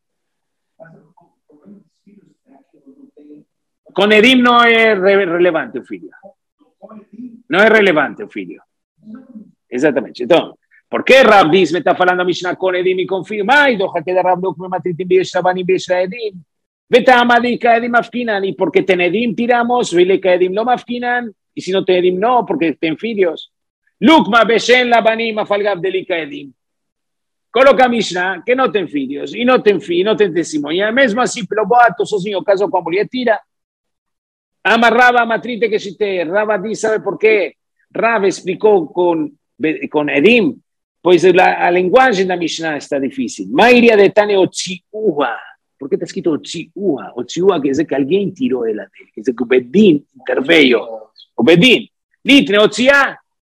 Com Edim não é relevante o filho. Não é relevante o filho. Exatamente. Então, por que Rav diz, me está falando a Mishnah com Edim e com filhos? Mas, doja que de Rav não come matritim beijabanim Edim. Vetamadi Edim afkinan. E porque tem Edim tiramos, vele que Edim lo mafkinan. E se não tem Edim, não, porque tem filhos. Lukma beshen labanim afalgav delika Edim. Coloca a Mishnah que não tem filhos, e não tem filho, não tem testemunha. Mesmo assim, pelo boato, sozinho, casou com a mulher, tira. Amarrava a matrite que se tem. Rava diz, sabe por quê? Rav explicou com Edim, pois a linguagem da Mishnah está difícil. Mairia de Tane Otziua. Por que está escrito Otziua? Otziua quer dizer que alguém tirou ela dele. Quer dizer que o Bedin interveio. O Bedin, Litre, Otzia,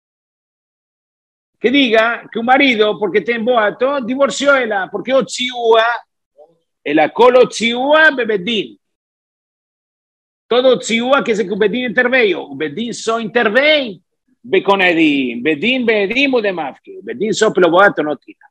que diga que o marido, porque tem boato, divorciou ela, porque Otziua, ela colo Otziua, Bedin. Todo Otziua, quer dizer que o Bedin interveio. O Bedin só intervém com Edim. Bedin, o de Mafki. Bedin só pelo boato não tira.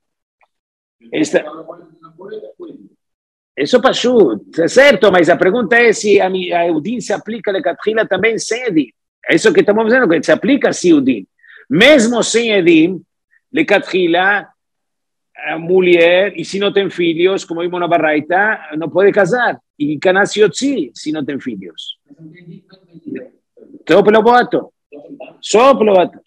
Isso passou, certo, mas a pergunta é se a Edim se aplica a Catrila também sem Edim. É isso que estamos dizendo, que se aplica a Edim. Mesmo sem Edim, Lecatchila, a mulher, e se não tem filhos, como vimos na Barraita, não pode casar. E Canassi Yotzi, se não tem filhos. Só pelo boato. Só pelo boato.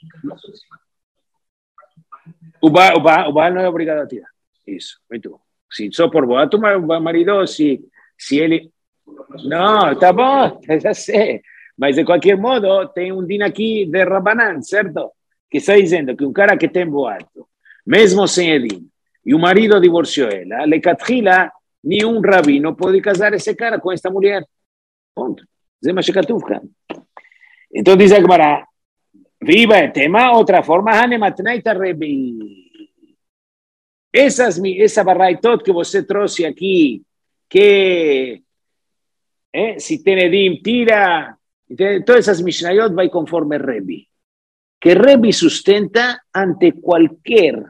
O Baal não é obrigado a tirar. Isso, muito bom. Sim, só por boato, o marido, se ele... Não, tá bom, já sei. Mas de qualquer modo, tem din aqui de Rabanan, certo? Que está dizendo que um cara que tem boato, mesmo sem Edim, e o marido divorciou ela, lecatchila, nenhum rabino pode casar esse cara com esta mulher. Ponto. זה מה שכתוב כאן. Então diz a Gemara, viva tema, outra forma, hanematnaita rebi. Essa barraitot que você trouxe aqui, que se tem Edim, tira, todas essas Mishnayot vai conforme Rebi. Que Rebi sustenta ante qualquer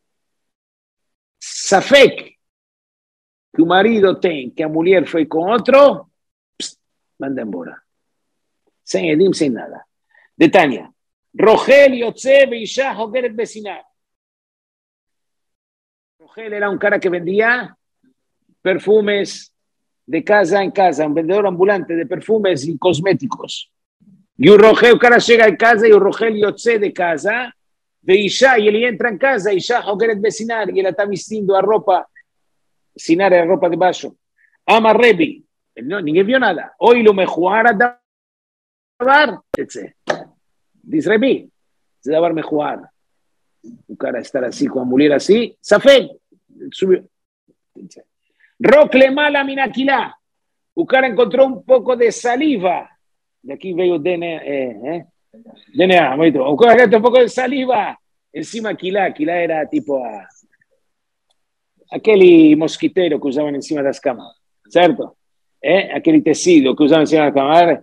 safek que o marido tem, que a mulher foi com outro, manda embora. Sem Edim, sem nada. De Tânia. Rogel Yotze Beisha Hogeret Besiná. Rogel era un cara que vendía perfumes de casa en casa, un vendedor ambulante de perfumes y cosméticos. Y un Rogel, cara llega a casa y un Rogel Yotze de casa, de Isha, y él entra en casa, Isha Hogeret Besinar, y él está vistiendo a ropa, Sinar era ropa de baixo. Ama Rebi. No, ninguém vio nada. Hoy lo mejor a davar, dice Rebi, se davar mejor. Un cara estar así con mujer así, Safek, subió. Rocle mala minaquilá. Un cara encontró un poco de saliva. De aquí veo DNA, DNA, un cara encontró un poco de saliva. Encima Aquilá era tipo aquel mosquitero que usaban encima de las camas, ¿cierto? Aquel tecido que usaban encima de las camas.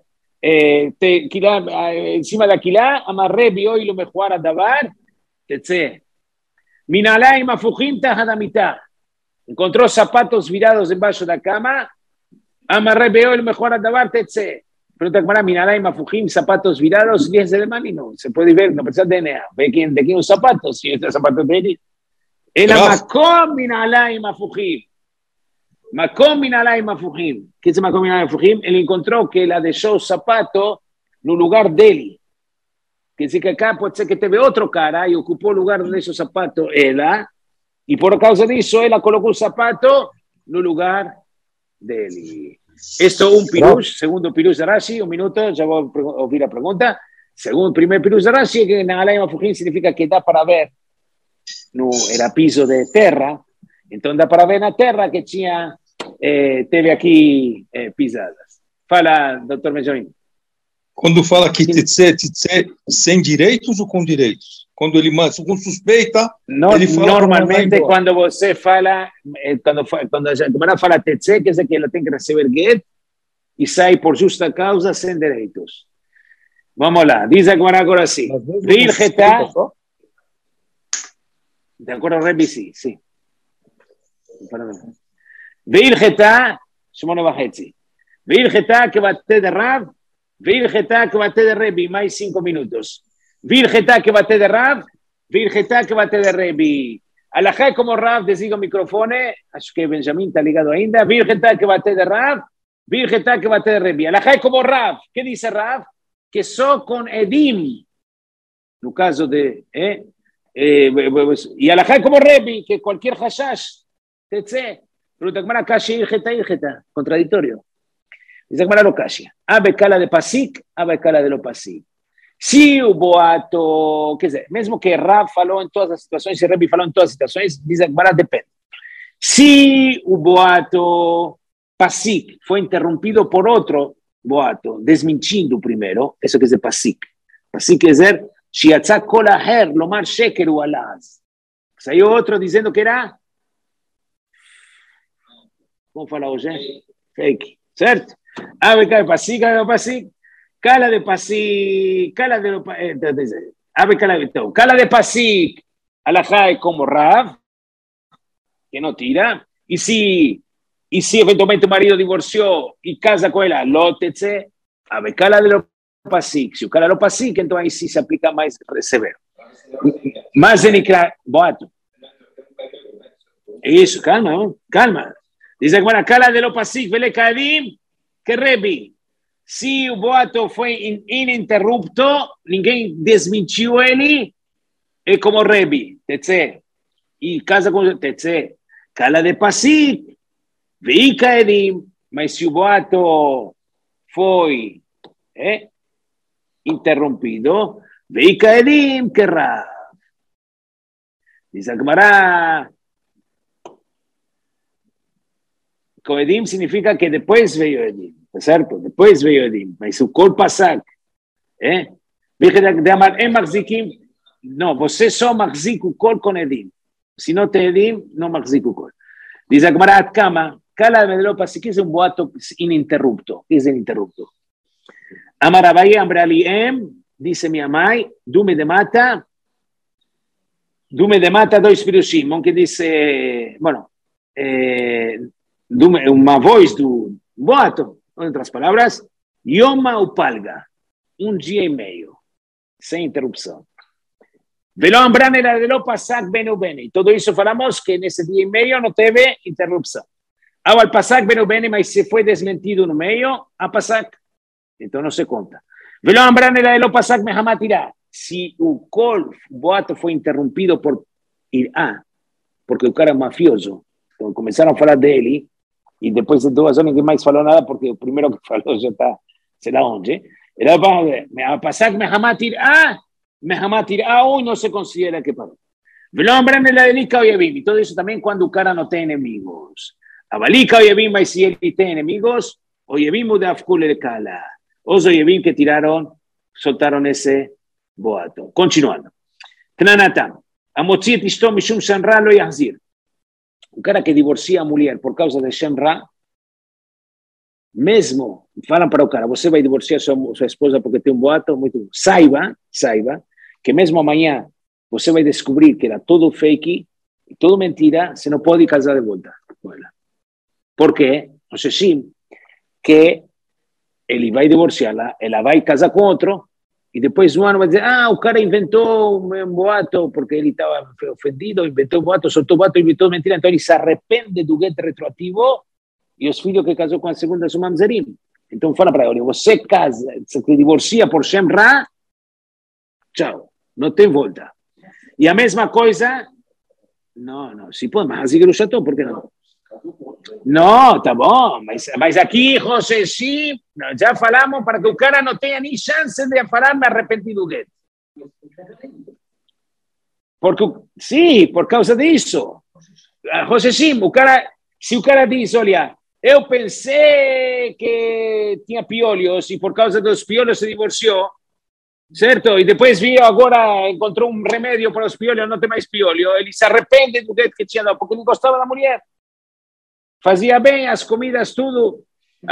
Encima de Aquilá, amarrebi hoy lo mejor a davar, tetse. Minalá y mafujim tajadamitá. Encontró zapatos virados debajo de la cama, amarrebi hoy lo mejor a davar, tetse. Pregunta para Minalá y mafujim, zapatos virados, 10 de mano, no se puede ver, no precisa DNA. ¿De quién los zapatos? Si estos zapatos de él. El makom Minalá y mafujim. Makom Minalá y mafujim. ¿Qué es Makom Minalá y mafujim? Él encontró que la dejó zapato en un lugar de él. Que dice que acá puede ser que te ve otro cara y ocupó el lugar de esos zapatos ella, y por causa de eso ella colocó un zapato en un lugar de él. Esto un pirush, segundo pirush de Rashi, un minuto, ya voy a oír la pregunta. Segundo, primer pirush de Rashi, que Minalá y mafujim significa que da para ver, no era piso de tierra, entonces da para ver na terra que tinha teve aqui pisadas. Fala, doutor Benjamin. Quando fala que titse sem direitos ou com direitos? Quando ele manda com suspeita, no, ele fala normalmente quando você fala, quando a Gemara fala titse, quer dizer que ela tem que receber get e sai por justa causa sem direitos. Vamos lá, diz a Gemara agora assim. Virgeta, de acuerdo, Rebi, sí. Virgeta, 8:30. Virgeta que bate de Rav, Virgeta que bate de Rebi, mais 5 minutos. Virgeta que bate de Rav, Virgeta que bate de Rebi. Alajá como Rav, desliga o microfone, acho que Benjamin está ligado ainda. Virgeta que bate de Rav, Virgeta que bate de Rebi. Alajá como Rav, ¿qué dice Rav? Que só con Edim, no caso de... y alajá como Rebi, que cualquier hashash, tetse. Pregunta Gemara, Kashi, Irgeta, contradictorio. Dice Gemara lo Kashi. Abe cala de pasik, abe cala de lo pasik. Si hubo ato, quer dizer, mesmo que Rav falou em todas as situações, e Rebi falou em todas as situações, diz Gemara, depende. Si o boato pasik foi interrompido por outro boato, desmentindo o primeiro, isso quer dizer pasik. Pasik quer dizer, Shiatza kol aher, lomar sheker u alaz. Saiu outro dizendo que era... ¿Cómo fala hoje? Fake, ¿cierto? Ave cala de pasik, cala de pasik, cala de lo ave cala de todo. Cala de pasik, alajá es como Rav, que no tira. Y si eventualmente tu marido divorció y casa con ella, lótetse, ave cala de lo pasik. Si cala de lo pasik, entonces ahí sí se aplica más severo. Más de Nikra, boato. Eso, calma. Dice que bueno, cala de lo pasik, vele kadim, que Rebi. Si o boato foi ininterrupto, ninguém desmentiu ele, é como Rebi, tetse. E casa com tetse. Cala de pasik, vei kadim, mas se o boato foi interrumpido. Veika Edim que Rav. Dice Gemara, con Edim significa que después veio Edim, ¿cierto? Después veio Edim, mas o Kol Pasak, de amar Maxzikim, no, você só Maxzik o Kol com Edim. Se não tem Edim, não Maxzik o Kol. Dice Gemara, Atkama, Kala de Medelo Pasik es un boato ininterrupto. ¿Qué es ininterrupto? Amarabai Ambraliem, dice mi amai, Dume de Mata dois pirushim, que dice, bueno, uma voz do boato, en otras palabras, Yoma Upalga, un día y medio, sem interrupção. Velo Ambrane la de lo Pasak Benu Bene. Todo isso falamos que nesse dia e meio não teve interrupção. Ao Pasak Benu Bene, mas se foi desmentido no meio, a Pasak, então não se conta. Velo Ambrane la de lo Pasak Mehamatirá. Se o boato foi interrompido por porque o cara é mafioso, então começaram a falar dele, e depois de 2 horas ninguém mais falou nada, porque o primeiro que falou já está, sei lá onde. Era para passar Mehamatir hoy no se considera que parou. Velombrane la delika oyevim, e todo isso também quando o cara não tem inimigos. A balika oyevim, mas se ele tem inimigos, oyevim de afkul el kala. Os oyevim que soltaram esse boato. Continuando. Tnanatam. Amotzi et ishto mishum shenra lo yahzir. O cara que divorcia a mulher por causa de shenra, mesmo, falam para o cara, você vai divorciar sua esposa porque tem um boato, muito bom. Saiba que mesmo amanhã você vai descobrir que era todo fake, tudo mentira, você não pode casar de volta com ela. Por quê? Não sei sim, que ele vai divorciá-la, ela vai casar com outro, e depois um ano vai dizer, o cara inventou um boato porque ele estava ofendido, inventou um boato, soltou boato, inventou mentira, então ele se arrepende do gueto retroativo e os filhos que casou com a segunda são mamzerim. Então fala para ele, você casa, se divorcia por Shem Ra, tchau, não tem volta. E a mesma coisa, não, se pode, mas assim que o chateau, por que não? Não, tá bom, mas aqui, José, sim, já falamos para que o cara não tenha nem chance de falar me arrependi do gueto. Porque, sim, por causa disso. José, sim, se o cara diz, olha, eu pensei que tinha piolhos e por causa dos piolhos se divorciou, certo? E depois viu, agora encontrou um remédio para os piolhos, não tem mais piolho, ele se arrepende do gueto que tinha dado, porque não gostava da mulher. Fazia bem as comidas, tudo.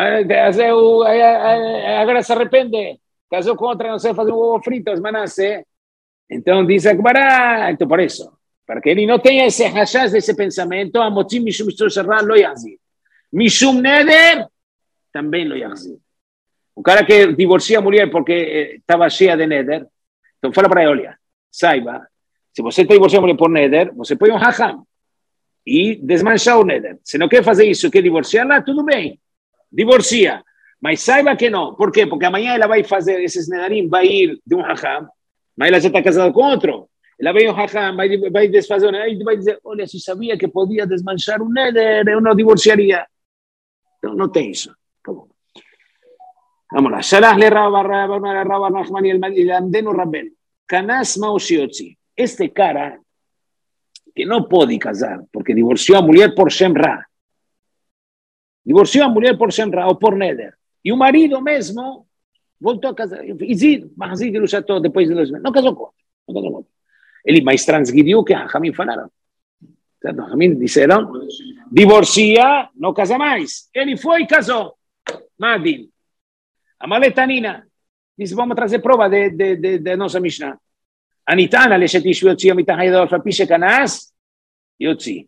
Agora se arrepende. Casou com outra, não sei fazer um ovo frito, mas não sei. Então diz a Gemara, então por isso, para que ele não tenha esse rachaz desse pensamento, a motim mishum serrar lo yahzir. Mishum neder, também lo yahzir. O cara que divorcia a mulher porque estava cheia de neder, então fala para ele, olha, saiba, se você está divorciando a mulher por neder, você põe um hacham e desmanchar o neder. Se não quer fazer isso, quer divorciá-la, tudo bem, divorcia. Mas saiba que não. Por quê? Porque amanhã ela vai fazer esses nedarim, vai ir de um hacham, mas ela já está casada com outro. Ela vai um hacham, vai desfazer o neder, e vai dizer, olha, se sabia que podia desmanchar o neder, eu não divorciaria. Então não tem isso. Acabou. Vamos lá. Shalach le Rabba Nachman y el Amdenu Rabben. Kanas Maushiotzi. Este cara que não pode casar, porque divorciou a mulher por Shem Ra. Divorciou a mulher por Shem Ra ou por Neder. E o marido mesmo voltou a casar. Mas ele já depois de 2 meses. Não casou com outro. Ele mais transgrediu que a Hamim falaram. Certo? Hamim disseram, divorcia, não casa mais. Ele foi e casou. Madin. A Maletanina disse, vamos trazer prova de nossa Mishnah. Anitana, Leshetish Yotzi, Amitahayador, Fapishe Kanas, Yotzi.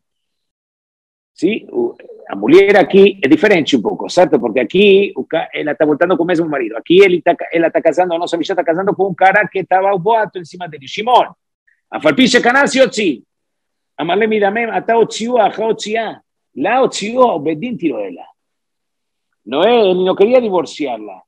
Sim? A mulher aqui é diferente um pouco, certo? Porque aqui ela está voltando com o mesmo marido. Aqui ela está casando, a nossa Mishnah está casando com um cara que estava o boato em cima dele, Shimon. A Fapishe Kanas, Yotzi. A Malemi Damem, até Otziu, a Otziá. Lá Otziu, o Bedin tirou ela. Não é, ele não queria divorciá-la.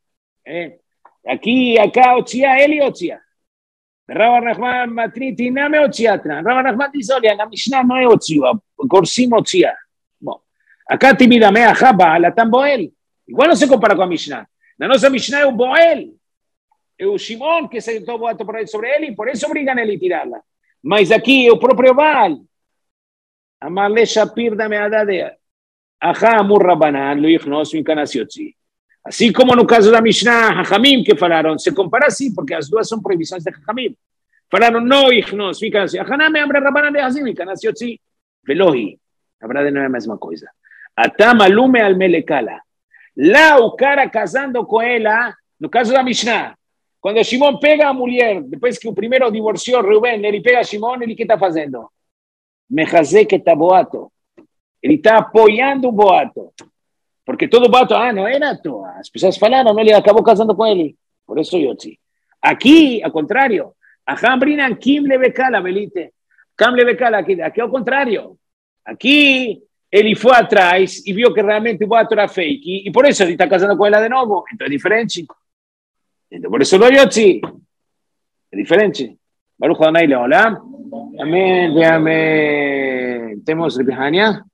Aqui, acá, Otziá, ele Otziá. Rabba Nachman Matriti, não é Otziatra. Rabba Nachman diz, olha, na Mishnah não é Otziá, Corsim Otziá. Bom, acá timidamente a Jaba, ela está Boel. Igual não se compara com a Mishnah. Na nossa Mishnah é o Boel. o Shimon que sentou boato sobre ele, e por isso obrigam ele a tirá-la. Mas aqui o próprio Baal, Amarle Shapir da Meadadea, Ajá Amur Rabanan, lo Ichnos Mikanasiotzi. Assim como no caso da Mishnah, Hachamim que falaram, se compara assim, porque as duas são proibições de Hachamim. Falaram, no Ichnos Mikanasiotzi. Haname Amre Rabanan de Hazim Mikanasiotzi. Velohi. Na verdade não é a mesma coisa. Atam alume al melekala. Lá o cara casando com ela, no caso da Mishnah, quando Shimon pega a mulher, depois que o primeiro divorciou Reuben, ele pega a Shimon, ele que está fazendo? Mejazek et boato. Ele está apoiando o boato. Porque todo boato, não era toa. As pessoas falaram, ele acabou casando com ele. Por isso eu disse. Aqui, ao contrário, a Hambrinan Kim Lebekala, Belite. Kim Lebekala, aqui é o contrário. Aqui, ele foi atrás e viu que realmente o boato era fake. E por isso ele está casando com ela de novo. Então é diferente. Então, por isso eu disse. É diferente. Baruch Adonai Leolam. Amém. Amém. Temos Rebihania.